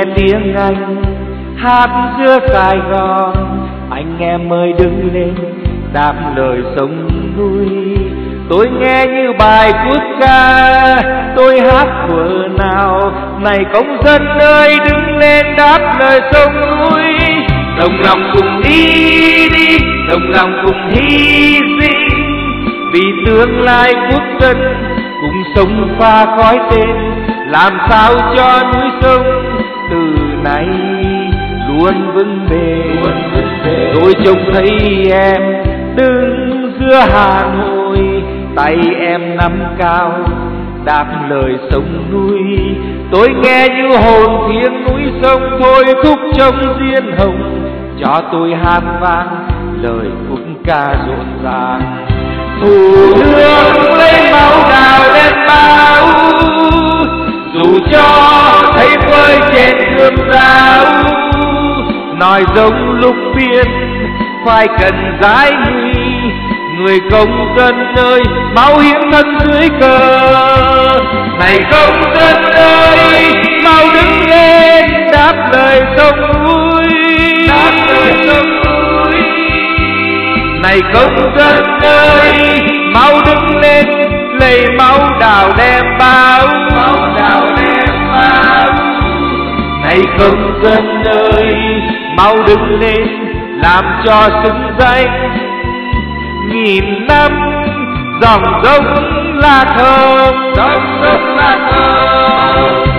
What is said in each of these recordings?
tiếng anh hát giữa Sài Gòn. Anh em ơi đứng lên đáp lời sông núi. Tôi nghe như bài quốc ca, tôi hát thuở nào. Này công dân ơi đứng lên đáp lời sông núi. Đồng lòng cùng đi đi, đồng lòng cùng hy sinh, vì tương lai quốc dân cùng sống pha khói tên. Làm sao cho núi sông từ nay luôn vững bền. Tôi trông thấy em đứng giữa Hà Nội, tay em nắm cao đáp lời sông núi. Tôi nghe như hồn thiêng núi sông thôi thúc trong diên hồng, cho tôi hát vang lời khúc ca rộn ràng. Thủ nước lấy máu đào lên bao, dù cho thấy phơi trên gươm giáo. Nói giống lúc biên phải cần giải nguy, người công dân ơi máu hiến thân dưới cờ. Này công dân ơi mau đứng lên đáp lời sông núi, đáp lời sông núi. Này công dân ơi mau đứng lên lấy máu đào đem bao, máu đào đem bao. Này công dân ơi mau đứng lên làm cho xứng danh. Nghìn năm dòng dông là thơm, dòng dông là thơm.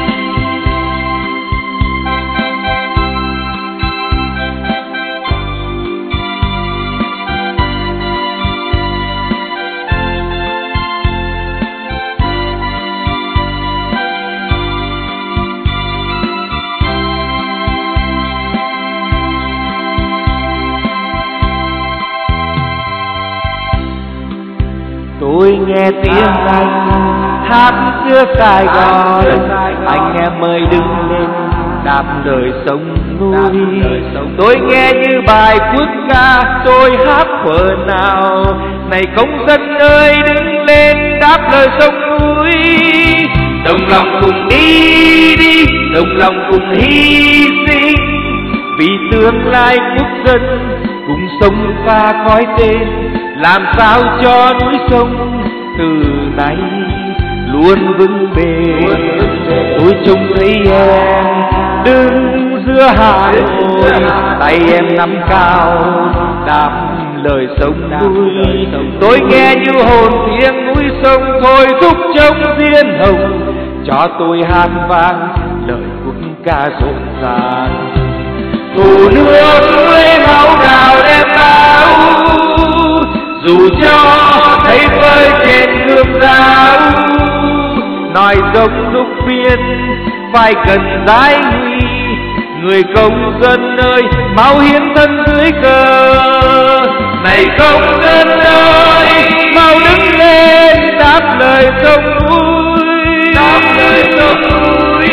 Tôi nghe tiếng anh hát giữa Sài Gòn. Anh em ơi đứng lên đáp lời sông núi. Tôi nghe như bài quốc ca tôi hát thuở nào. Này công dân ơi đứng lên đáp lời sông núi. Đồng lòng cùng đi đi, đồng lòng cùng hy sinh, vì tương lai quốc dân cùng sống pha khói tên. Làm sao cho núi sông từ nay luôn vững bền. Tôi trông thấy em đứng giữa Hà Nội, tay em nắm cao đáp lời sông núi. Tôi nghe như hồn thiêng núi sông thôi thúc trong diên hồng, cho tôi hát vang lời quốc ca rộn ràng. Thủ nước lấy máu đào đem bao, dù cho thấy phơi trên gươm giáo. Nói giống lúc biên phải cần giải nguy, người công dân ơi máu hiến thân dưới cờ. Này công dân ơi mau đứng lên đáp lời sông núi, đáp lời sông núi.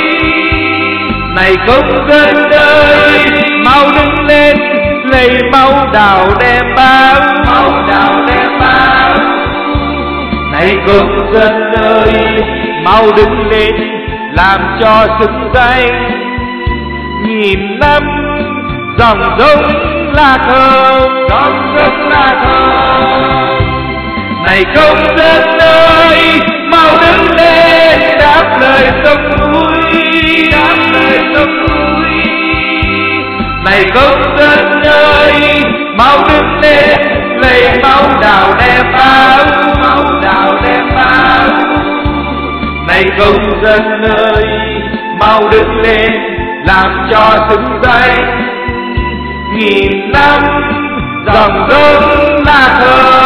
Này công dân ơi mau đứng lên lấy máu đào đem bao, máu đào đem bao. Này công dân ơi mau đứng lên làm cho xứng danh. Nghìn năm dòng dông là thơm, dòng dông là thơm. Này công dân ơi mau đứng lên đáp lời sông núi, đáp lời sông núi. Này công dân ơi mau đứng lên lấy máu đào đem bao, máu đào đem bao. Này công dân ơi mau đứng lên làm cho xứng danh. Nghìn năm dòng dông là thơm.